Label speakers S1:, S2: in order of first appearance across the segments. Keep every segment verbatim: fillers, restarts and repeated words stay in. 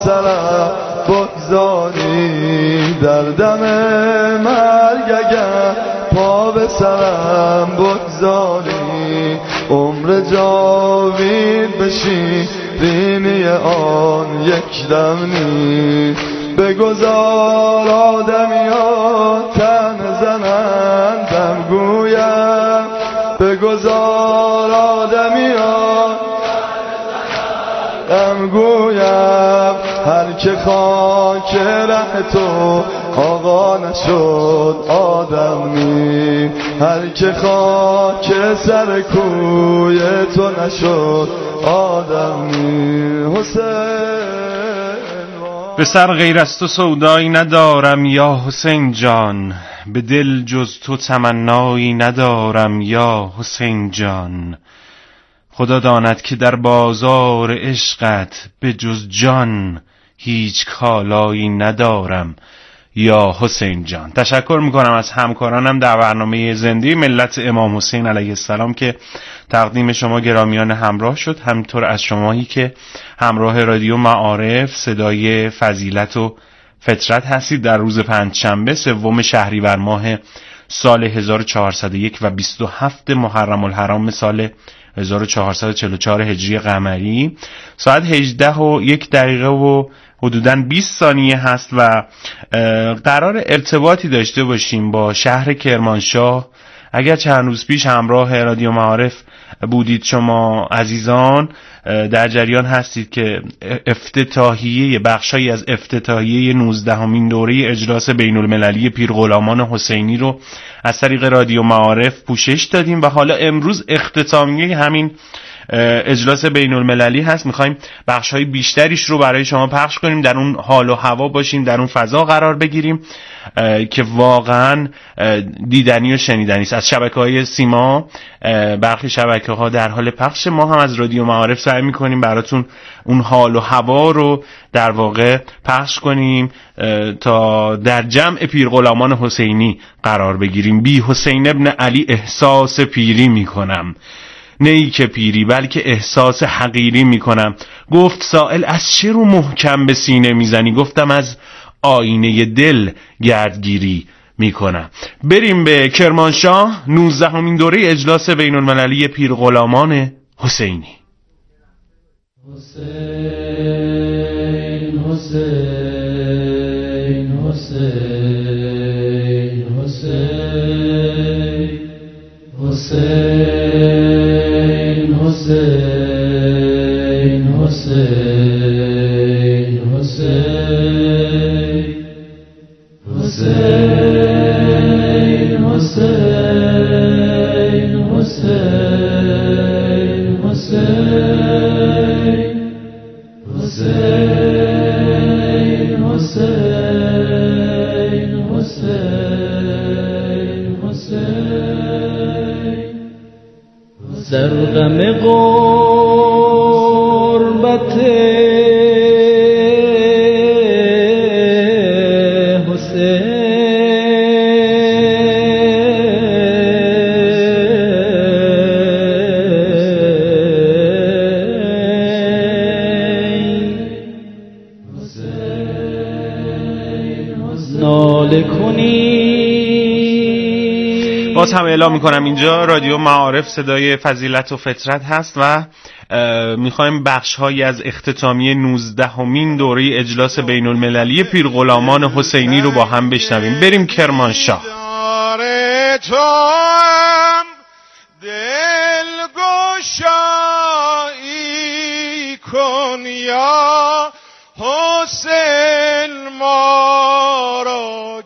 S1: سرم بگذاری، در دم مرگ اگر پا به سرم بگذاری، عمر جاوید بشی رینی آن یک دم نیست. بگذار آدمیان تن زنندم گویم، بگذار آدمیان تن گویم، هر که خاک ره تو آقا نشد آدمی، هر که خاک سر کوی تو نشد آدمی. حسین
S2: به سر غیر از تو سودایی ندارم یا حسین جان، به دل جز تو تمنایی ندارم یا حسین جان. خدا داند که در بازار عشقت به جز جان هیچ کالایی ندارم یا حسین جان. تشکر میکنم از همکارانم در برنامه زنده ملت امام حسین علیه السلام که تقدیم شما گرامیان همراه شد، همینطور از شمایی که همراه رادیو معارف صدای فضیلت و فطرت هستید در روز پنجشنبه سوم شهریور ماه سال هزار و چهارصد و یک و بیست و هفت محرم الحرام سال هزار و چهارصد و چهل و چهار هجری قمری. ساعت هجده و یک دقیقه و حدوداً بیست ثانیه هست و قرار ارتباطی داشته باشیم با شهر کرمانشاه. اگر چند روز پیش همراه رادیو معارف بودید شما عزیزان، در جریان هستید که افتتاحیه بخشایی از افتتاحیه نوزدهمین دوره اجلاس بین المللی پیرغلامان حسینی رو از طریق رادیو معارف پوشش دادیم و حالا امروز اختتامیه همین اجلاس بین المللی هست. میخوایم بخش‌های بیشتریش رو برای شما پخش کنیم، در اون حال و هوا باشیم، در اون فضا قرار بگیریم که واقعا دیدنی و شنیدنی است. از شبکه‌های سیما برخی شبکه‌ها در حال پخش، ما هم از رادیو معارف سعی می‌کنیم براتون اون حال و هوا رو در واقع پخش کنیم تا در جمع پیرغلامان حسینی قرار بگیریم. بی حسین ابن علی احساس پیری می‌کنم، نه ای که پیری بلکه احساس حقیری میکنم. گفت سائل از چه رو محکم به سینه میزنی؟ گفتم از آینه دل گردگیری میکنم. بریم به کرمانشاه، نوزدهمین دوره اجلاس بین المللی پیرغلامان حسینی.
S1: حسین حسین حسین حسین حسین حسین حسین حسین حسین حسین حسین حسین حسین حسین حسین حسین در غم غربت ناله کنی.
S2: باز هم اعلام میکنم اینجا رادیو معارف صدای فضیلت و فطرت هست و میخوایم بخش هایی از اختتامیه نوزدهمین دوره اجلاس بین المللی پیرغلامان حسینی رو با هم بشنویم. بریم کرمانشاه.
S3: دلگشایی کن یا حسین ما را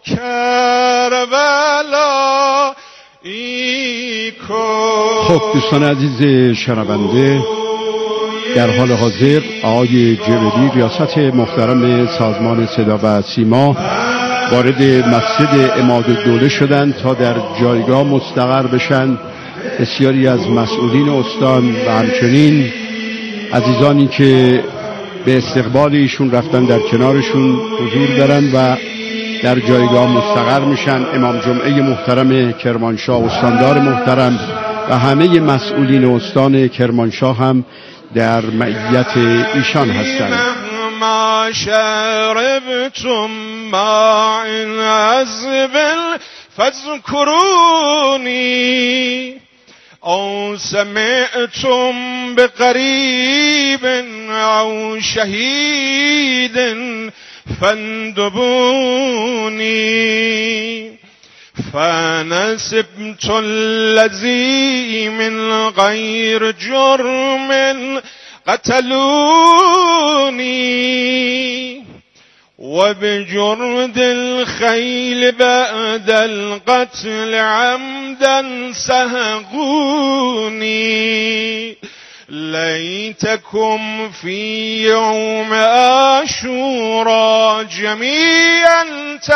S3: کربلا ای کن.
S4: خب دوستان عزیز شنونده، در حال حاضر آقای جبلی ریاست محترم سازمان صدا و سیما وارد مسجد عمادالدوله شدند تا در جایگاه مستقر بشن. بسیاری از مسئولین استان و همچنین عزیزانی که به استقبال ایشون رفتن در کنارشون حضور دارن و در جایگاه مستقر میشن. امام جمعه محترم کرمانشاه، استاندار محترم و همه مسئولین استان کرمانشاه هم در معیت ایشان هستند.
S3: ما شربتم ماء عذب فاذكروني أو سمعتم بقريب أو شهيد فاندبوني فنسبت الذي من غير جرم قتلوني وبجرد الخيل بعد القتل عمدا سهقوني ليتكم في يوم عاشوراء جميعا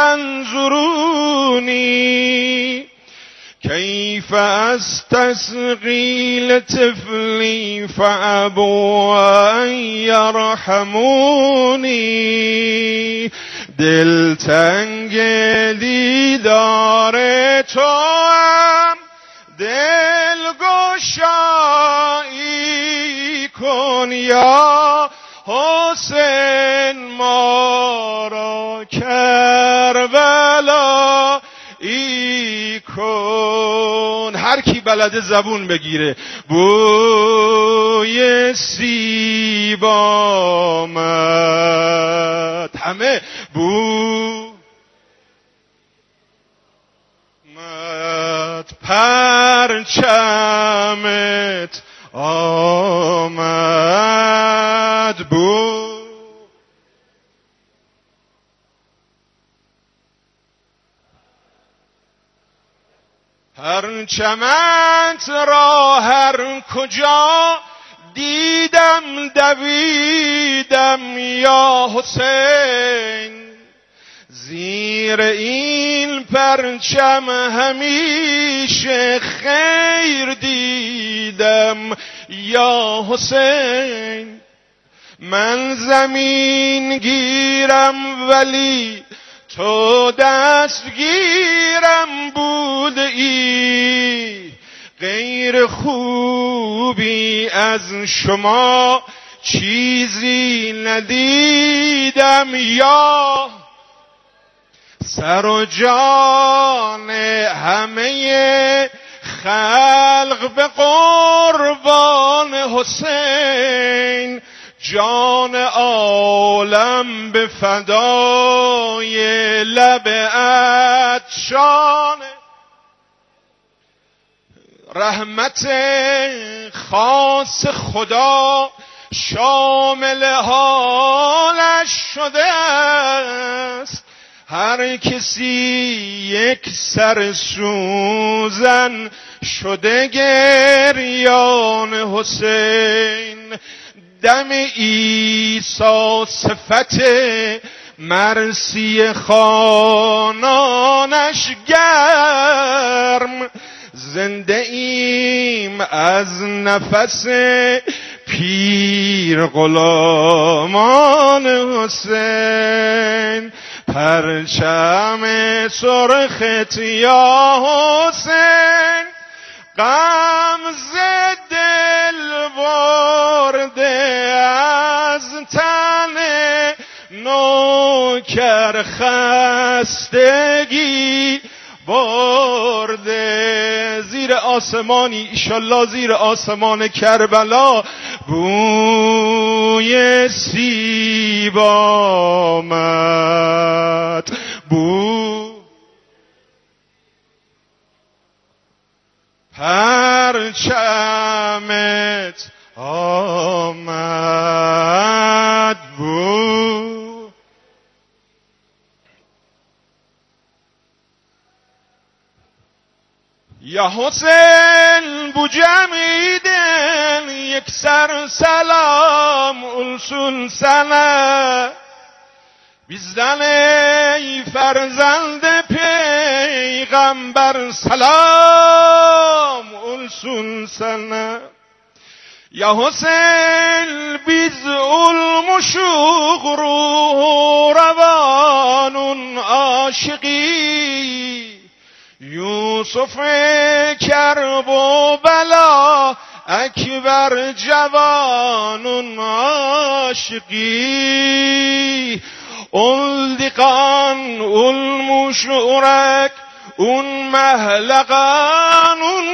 S3: تنظروني كيف استسقي لطفلي فابوا ان يرحموني دلتنگ دیدار تو هم دلگشایی کن یا حسین ما را کربلا ای کن. هر کی بلده زبون بگیره. بوی سیب آمد، همه بو آمد، پرچمت آمد، بو پرچمت را هر کجا دیدم دویدم یا حسین، زیر این پرچم همیشه خیر دیدم یا حسین. من زمین گیرم ولی تو دستگیرم بوده ای، غیر خوبی از شما چیزی ندیدم یا سر و جان همه خلق به قربان حسین، جان عالم به فدای لب عطشان. رحمت خاص خدا شامل حالش شده است، هر کسی یک سر سوزن شده گریان حسین. دم عیسی صفت مرسی خانانش گرم، زنده ایم از نفس پیر غلامان حسین. پرچم سرخت یا حسین غمزه دل برده از تن نوکر خستگی برده. زیر آسمانی ایشالله زیر آسمان کربلا بوی سیب آمد، بو پرچمت آمد، بو یا حسین بو جمیدن یک سر سلام اولسون سنه بیزدن ای فرزند پیغمبر سلام اولسون سنه. یا حسین بیز المشوق روح روانون عاشقی، یوسف کرب و بلا اکبر جوانون عاشقی اون دیقان اون مشورک اون محلقان اون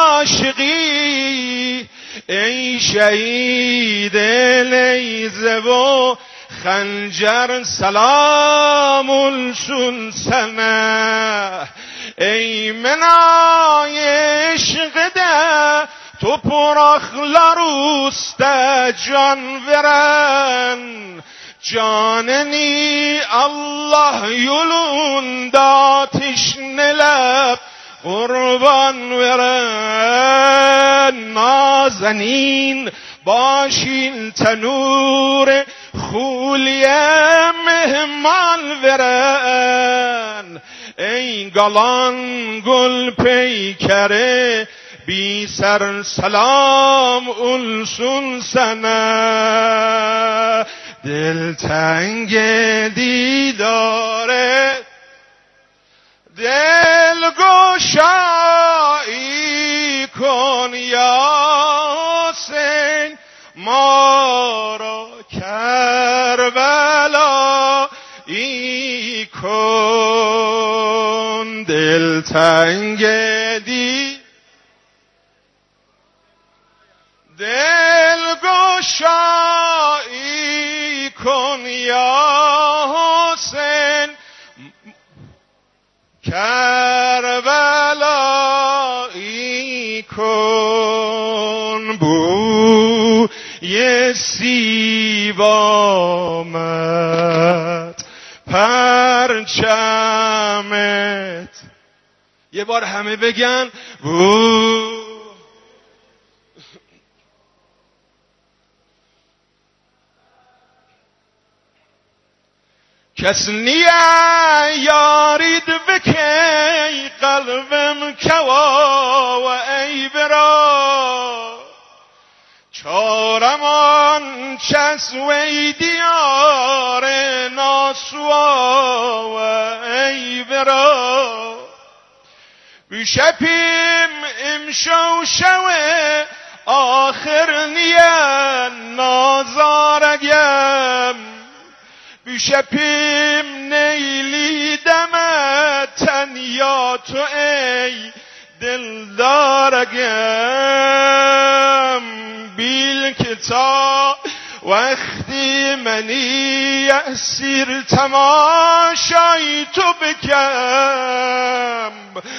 S3: عاشقی ای شهید نیزه و خنجر سلام السون سنه ای منای عشق ده تو پراخلاروست جان ورن جاننی الله یلون داتش نلب قربان ورن نازنین باشین تنور خولیه مهمان ورن ای گلان گل پیکره بی سر سلام اولسون سنه دل تنگ دیداره دل گشایی کن یا حسین ما را کربلایی کن دل تنگ دی دل گشایی کن یا حسین کربلایی کن بوی سیب آمد پرچمت یه بار همه بگن بو کس نیه یارید بکی قلبم کوا و ای برا چارمان چس وی دیار ناسوا و ای برا بشپیم امشو شوه آخر نیه نازارگم بشپیم نیلی دمتن یا تو ای دلدارگم بیل کتا وقتی منی اسیر تماشای تو بکم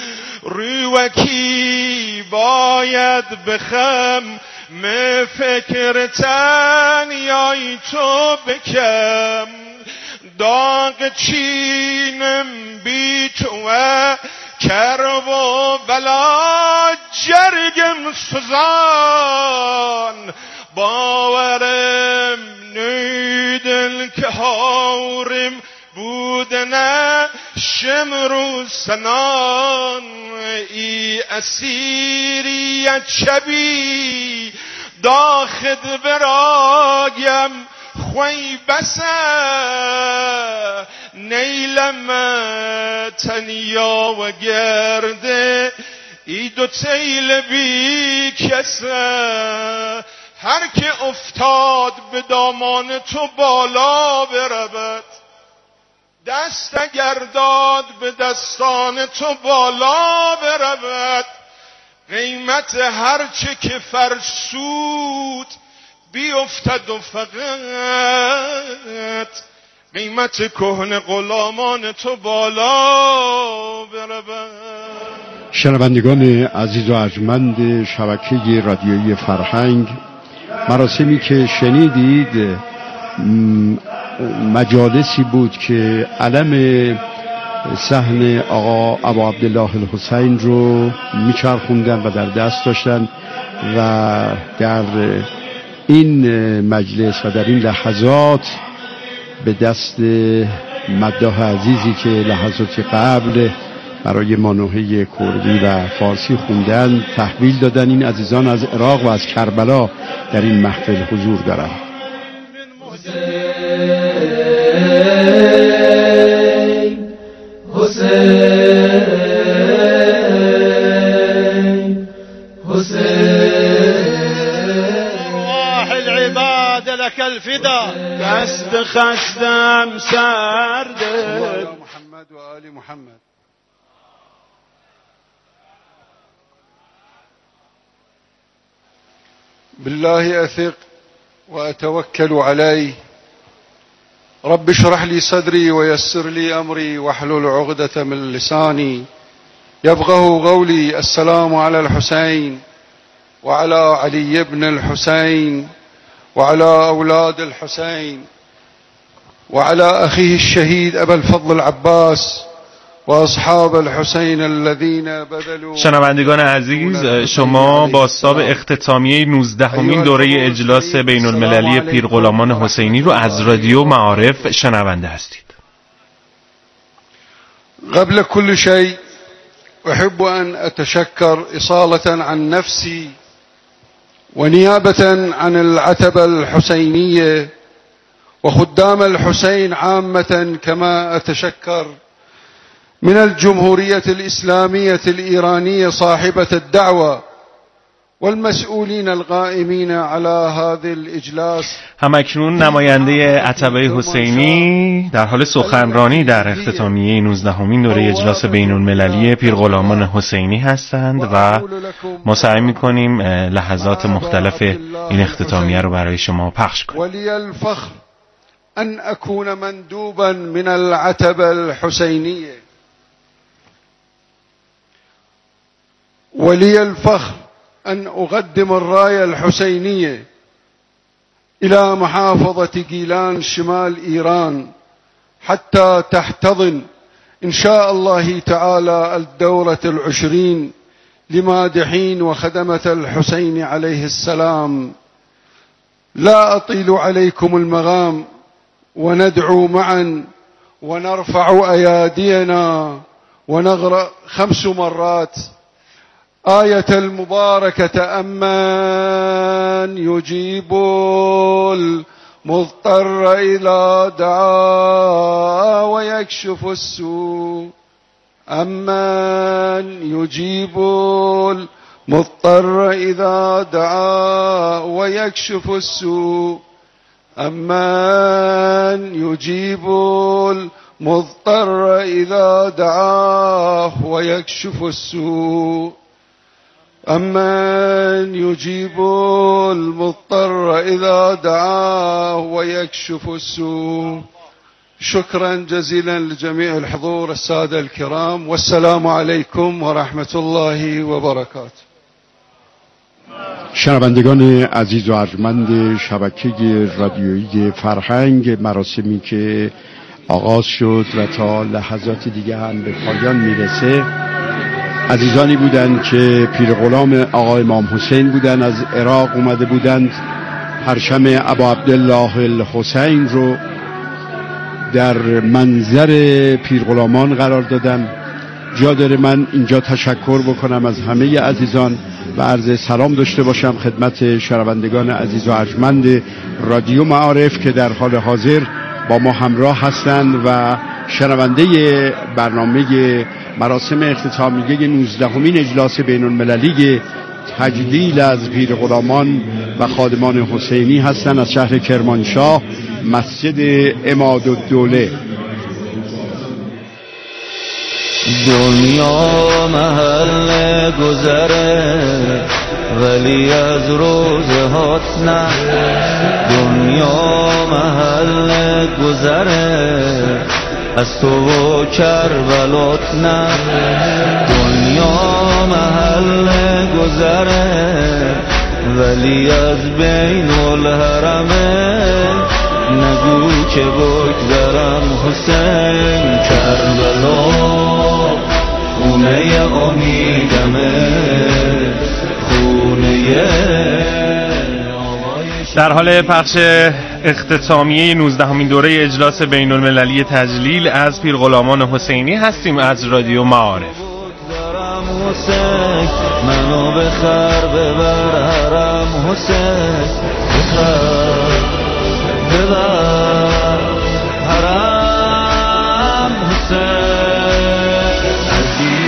S3: روکی باید بخم می فکر تنیای تو بکم داغ چینم بی تو کرب و بلا جرگم سزان باورم نیدن که هارم بودنه شمرو سنان ای اسیریت شبی داخد براگم خوی بسه نیلم تنیا و گرده ای دو تیل بی کسه هر که افتاد به دامان تو بالا برود دست اگر داد به دستان تو بالا برود قیمت هرچه که فرسود بیفتد و فقط قیمت کهن غلامان تو بالا برود.
S4: شنوندگان عزیز و ارجمند شبکه رادیویی فرهنگ، مراسمی که شنیدید مجالسی بود که علم صحن آقا ابا عبدالله الحسین رو میچرخوندن و در دست داشتن و در این مجلس و در این لحظات به دست مداح عزیزی که لحظات قبل برای مانوحه کردی و فارسی خوندن تحویل دادن، این عزیزان از عراق و از کربلا در این محفل حضور دارند.
S1: حسین حسین دست خستم سرده.
S4: محمد و آل محمد. بالله أثق وأتوكل عليه. رب اشرح لي صدري ويسر لي أمري واحلل عقدة من لساني يفقهوا قولي. السلام على الحسين وعلى علي بن الحسين وعلى أولاد الحسين وعلى أخيه الشهيد أبا الفضل العباس و اصحاب الحسین الذین بذلوا.
S2: شنوندگان عزیز، شما بازتاب اختتامیه نوزدهمین دوره اجلاس بین المللی پیرغلامان حسینی رو از رادیو معارف شنونده هستید.
S4: قبل كل شيء أحب أن أتشكر إصالة عن نفسي ونيابة عن العتبة الحسينية وخدام الحسين عامة، كما أتشكر من الجمهورية الإسلامية الإيرانية صاحبة الدعوة والمسئولين القائمين على هذا الإجلاس.
S2: همکنون نماینده عتبه حسینی در حال سخنرانی در اختتامیه نوزدهمین دوره اجلاس بین المللی پیرغلامان حسینی هستند و ما سعی می‌کنیم لحظات مختلف این اختتامیه رو برای شما پخش کنیم.
S4: ولی الفخر ان اكون مندوبا من العتبه الحسینیه. ولي الفخر أن أقدم الراية الحسينية إلى محافظة جيلان شمال إيران حتى تحتضن إن شاء الله تعالى الدورة العشرين لمادحين وخدمة الحسين عليه السلام. لا أطيل عليكم المغام وندعو معا ونرفع أيادينا ونقرأ خمس مرات آية المباركة أمن يجيب المضطر إذا دعا ويكشف السوء. أمن يجيب المضطر إذا دعا ويكشف السوء. أمن يجيب المضطر إذا دعا ويكشف السوء. أمن يجيب المضطر إذا دعاه ويكشف السوء. شكرا جزيلا لجميع الحضور السادة الكرام، والسلام عليكم ورحمة الله وبركاته. شنوندگان عزیز و ارجمند شبکه رادیویی فرهنگ، مراسمی که آغاز شد و تا لحظات دیگه هم به پایان میرسه، عزیزانی بودند که پیرغلام آقا امام حسین بودند، از عراق اومده بودند، پرچم ابا عبدالله الحسین رو در منظر پیرغلامان قرار دادن. جا داره من اینجا تشکر بکنم از همه عزیزان و عرض سلام داشته باشم خدمت شنوندگان عزیز و ارجمند رادیو معارف که در حال حاضر با ما همراه هستند و شنونده برنامه مراسم اختتامیه نوزدهمین اجلاس بین المللی تجلیل از پیرغلامان و خادمان حسینی هستند از شهر کرمانشاه، مسجد عمادالدوله.
S1: دنیا محل گذره ولی از روزهات نه. دنیا محل گذره از تو و کربلات نه. دنیا محل گذره ولی از بین الحرمه. نگو که بگذرم حسین کربلا خونه امیدمه خونه.
S2: در حال پخش اختتامیه نوزدهمین دوره اجلاس بین المللی تجلیل از پیرغلامان حسینی هستیم از رادیو معارف.
S1: حسین منو بخر ببر حرم حسین بخر ببر حرم حسین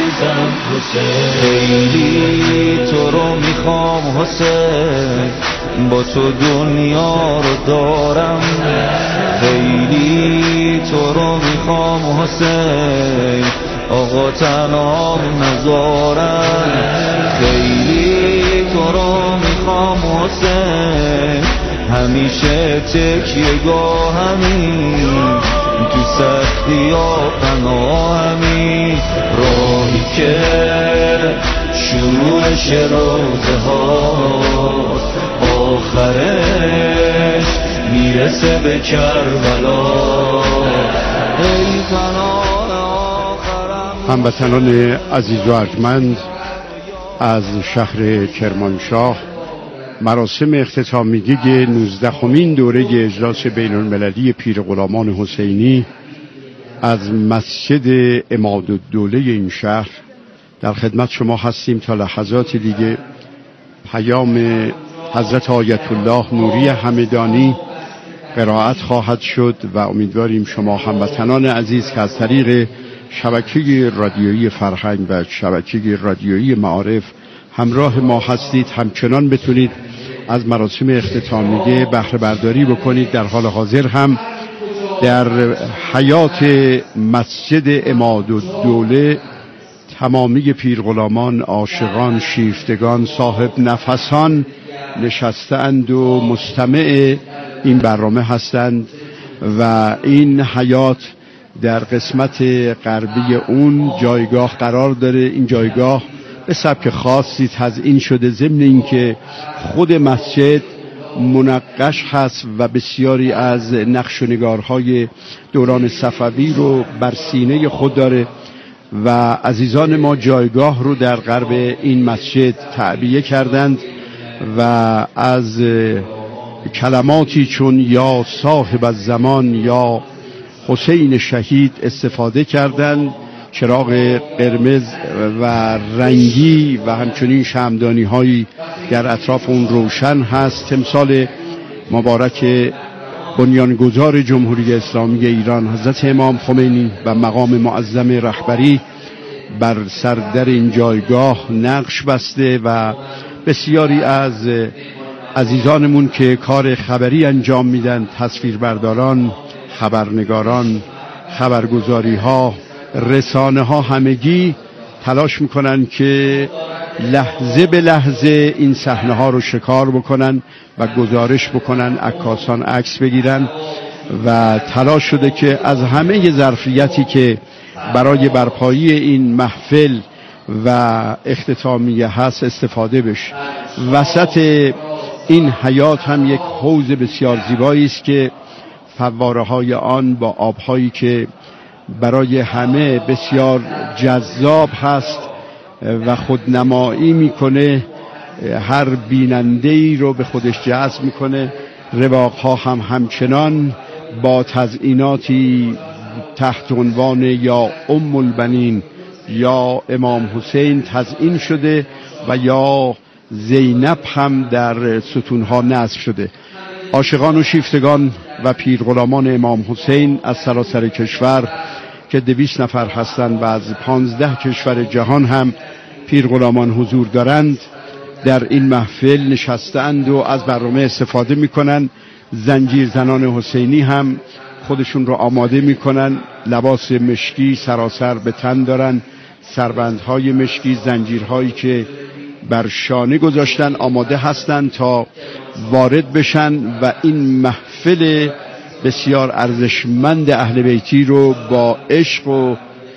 S1: عزیزم حسین. خیلی تو رو میخوام حسین با تو دنیا رو دارم، خیلی تو رو میخوام حسین، آقا تنها نذارم، خیلی تو رو میخوام حسین، همیشه تکیه‌گاه همین، تو سختی ها پناهمی، راهی که شروعش روزه ها آخرش میرسه به کربلا. ای پناه آخرم.
S4: هموطنان عزیز و ارجمند، از شهر کرمانشاه مراسم اختتامیه نوزدهمین دوره اجلاس بین المللی پیر غلامان حسینی از مسجد عمادالدوله این شهر در خدمت شما هستیم. تا لحظات دیگه پیام حضرت آیت الله نوری همدانی قرائت خواهد شد و امیدواریم شما هموطنان عزیز که از طریق شبکه رادیویی فرهنگ و شبکه رادیویی معارف همراه ما هستید همچنان بتونید از مراسم اختتامیه بهره برداری بکنید. در حال حاضر هم در حیات مسجد عمادالدوله تمامی پیرغلامان، عاشقان، شیفتگان، صاحب نفسان نشستند و مستمع این برنامه هستند و این حیات در قسمت غربی اون جایگاه قرار داره. این جایگاه به سبک خاصی تزیین شده، ضمن اینکه خود مسجد منقش هست و بسیاری از نقش و نگارهای دوران صفوی رو بر سینه خود داره و عزیزان ما جایگاه رو در غرب این مسجد تعبیه کردند و از کلماتی چون یا صاحب الزمان یا حسین شهید استفاده کردند. چراغ قرمز و رنگی و همچنین شمعدانی هایی در اطراف اون روشن هست. تمثال مبارک بنیانگذار جمهوری اسلامی ایران حضرت امام خمینی و مقام معظم رهبری بر سردر این جایگاه نقش بسته و بسیاری از عزیزانمون که کار خبری انجام میدن، تصویربرداران، خبرنگاران، خبرگزاری ها، رسانه ها، همگی تلاش میکنن که لحظه به لحظه این صحنه ها رو شکار بکنن و گزارش بکنن، عکاسان عکس بگیرن و تلاش شده که از همه ظرفیتی که برای برپایی این محفل و اختتامیه هست استفاده بشه. وسط این حیات هم یک حوض بسیار زیبایی است که فواره های آن با آبهایی که برای همه بسیار جذاب هست و خودنمایی میکنه، هر بیننده‌ای رو به خودش جذب میکنه. رواقها هم همچنان با تزئیناتی تحت عنوان یا ام البنین یا امام حسین تزئین شده و یا زینب هم در ستونها نصب شده. عاشقان و شیفتگان و پیرغلامان امام حسین از سراسر کشور که دویست نفر هستند و از پانزده کشور جهان هم پیرغلامان حضور دارند در این محفل نشستند و از برنامه استفاده میکنن. زنجیر زنان حسینی هم خودشون رو آماده میکنن، لباس مشکی سراسر به تن دارن، سربندهای مشکی، زنجیرهایی که بر شانه گذاشتن آماده هستند تا وارد بشن و این محفل بسیار ارزشمند اهل بیتی رو با عشق و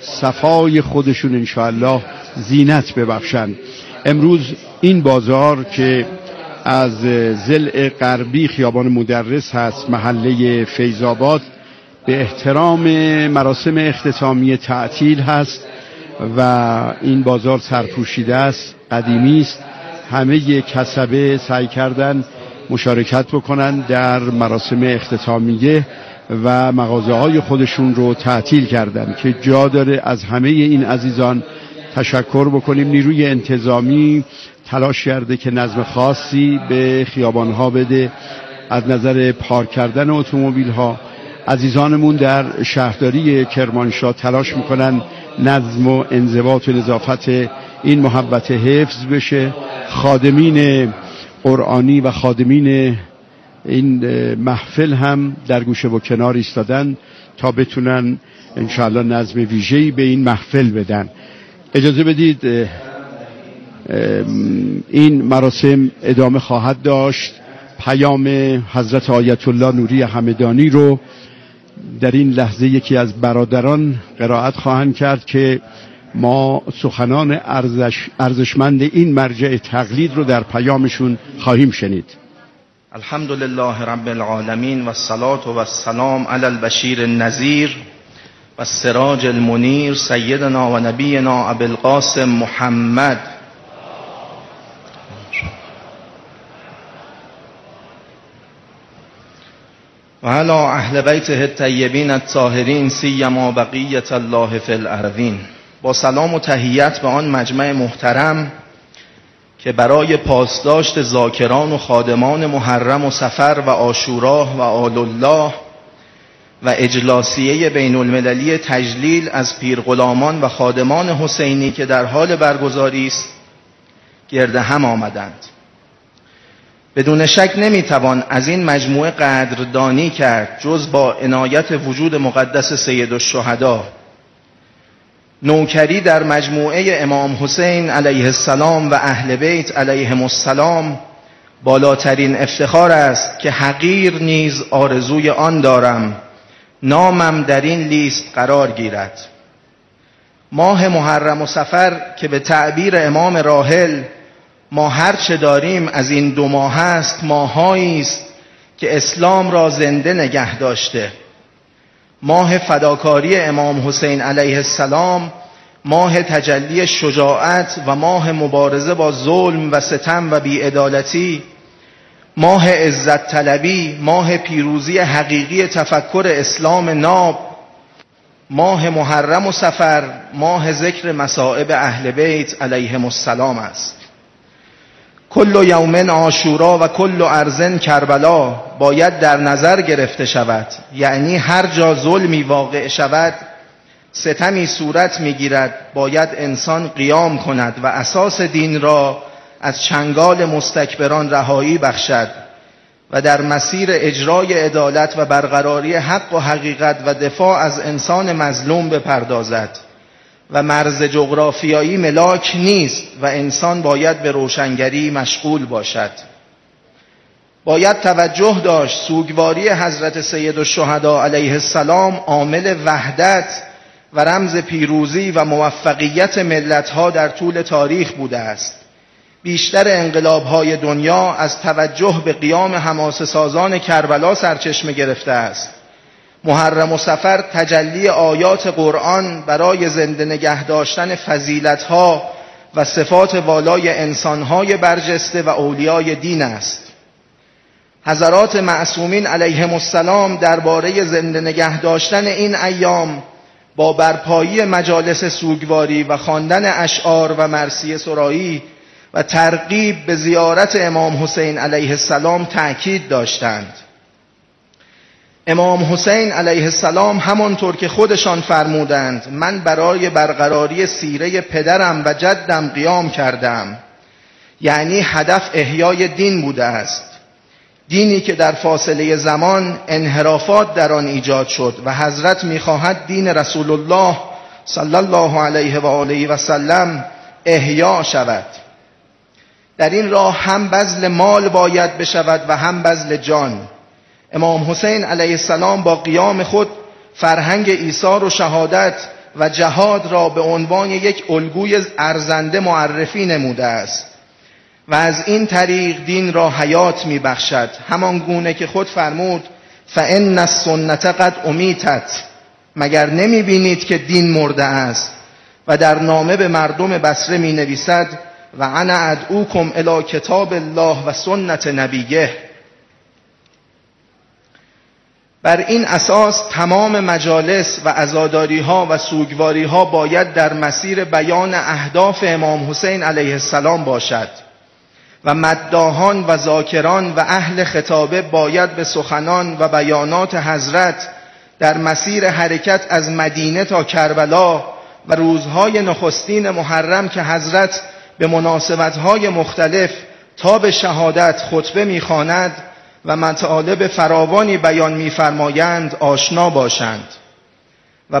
S4: صفای خودشون انشاءالله زینت ببخشن. امروز این بازار که از ضلع غربی خیابان مدرس هست، محله فیض‌آباد، به احترام مراسم اختتامیه تعطیل هست و این بازار سرپوشیده است، قدیمی است. همه کسبه سعی کردن مشارکت بکنن در مراسم اختتامیه و مغازه های خودشون رو تعطیل کردن که جا داره از همه این عزیزان تشکر بکنیم. نیروی انتظامی تلاش کرده که نظم خاصی به خیابان ها بده از نظر پارک کردن اتومبیل ها. عزیزانمون در شهرداری کرمانشاه تلاش میکنن نظم و انضباط و نظافت این محوطه حفظ بشه. خادمین قرآنی و خادمین این محفل هم در گوشه و کنار ایستادن تا بتونن انشاءالله نظم ویژه‌ای به این محفل بدن. اجازه بدید این مراسم ادامه خواهد داشت. پیام حضرت آیت الله نوری همدانی رو در این لحظه یکی از برادران قرائت خواهند کرد که ما سخنان ارزش ارزشمند این مرجع تقلید رو در پیامشون خواهیم شنید.
S5: الحمد لله رب العالمین و الصلاة و السلام علی البشیر النذیر و السراج المنیر سیدنا و نبینا ابی القاسم محمد و علی اهل بیته الطیبین الطاهرین سیما بقیة الله فی الارضین. با سلام و تحیت به آن مجمع محترم که برای پاسداشت ذاکران و خادمان محرم و سفر و عاشورا و آل الله و اجلاسیه بین المللی تجلیل از پیرغلامان و خادمان حسینی که در حال برگزاری است گرد هم آمدند. بدون شک نمیتوان از این مجموعه قدردانی کرد جز با عنایت وجود مقدس سید الشهدا. نوکری در مجموعه امام حسین علیه السلام و اهل بیت علیهم السلام بالاترین افتخار است که حقیر نیز آرزوی آن دارم نامم در این لیست قرار گیرد. ماه محرم و سفر که به تعبیر امام راحل ما هر چه داریم از این دو ماه است، ماهایی است که اسلام را زنده نگه داشته. ماه فداکاری امام حسین علیه السلام، ماه تجلی شجاعت و ماه مبارزه با ظلم و ستم و بی‌عدالتی، ماه عزت طلبی، ماه پیروزی حقیقی تفکر اسلام ناب. ماه محرم و سفر ماه ذکر مصائب اهل بیت علیهم السلام است. کل یوم عاشورا و کل ارض کربلا باید در نظر گرفته شود، یعنی هر جا ظلمی واقع شود، ستمی صورت میگیرد، باید انسان قیام کند و اساس دین را از چنگال مستکبران رهایی بخشد و در مسیر اجرای عدالت و برقراری حق و حقیقت و دفاع از انسان مظلوم بپردازد. و مرز جغرافیایی ملاک نیست و انسان باید به روشنگری مشغول باشد. باید توجه داشت سوگواری حضرت سید الشهدا علیه السلام عامل وحدت و رمز پیروزی و موفقیت ملت‌ها در طول تاریخ بوده است. بیشتر انقلاب‌های دنیا از توجه به قیام حماسه سازان کربلا سرچشمه گرفته است. محرم و سفر تجلی آیات قرآن برای زنده نگه داشتن فضیلت‌ها و صفات والای انسان‌های برجسته و اولیای دین است. حضرات معصومین علیهم السلام درباره زنده نگه داشتن این ایام با برپایی مجالس سوگواری و خواندن اشعار و مرثیه سرایی و ترغیب به زیارت امام حسین علیه السلام تأکید داشتند. امام حسین علیه السلام همانطور که خودشان فرمودند من برای برقراری سیره پدرم و جدم قیام کردم، یعنی هدف احیای دین بوده است. دینی که در فاصله زمان انحرافات در آن ایجاد شد و حضرت می‌خواهد دین رسول الله صلی الله علیه و آله و سلم احیا شود. در این راه هم بذل مال باید بشود و هم بذل جان. امام حسین علیه السلام با قیام خود فرهنگ ایثار و شهادت و جهاد را به عنوان یک الگوی ارزنده معرفی نموده است و از این طریق دین را حیات می بخشد، همان گونه که خود فرمود فإن السنة قد امیتت، مگر نمی بینید که دین مرده است. و در نامه به مردم بصره می نویسد و انا ادعوکم الی کتاب الله و سنت نبیه. بر این اساس تمام مجالس و عزاداری ها و سوگواری ها باید در مسیر بیان اهداف امام حسین علیه السلام باشد و مداحان و ذاکران و اهل خطابه باید به سخنان و بیانات حضرت در مسیر حرکت از مدینه تا کربلا و روزهای نخستین محرم که حضرت به مناسبتهای مختلف تا به شهادت خطبه می‌خواند و مطالب فراوانی بیان می‌فرمایند آشنا باشند.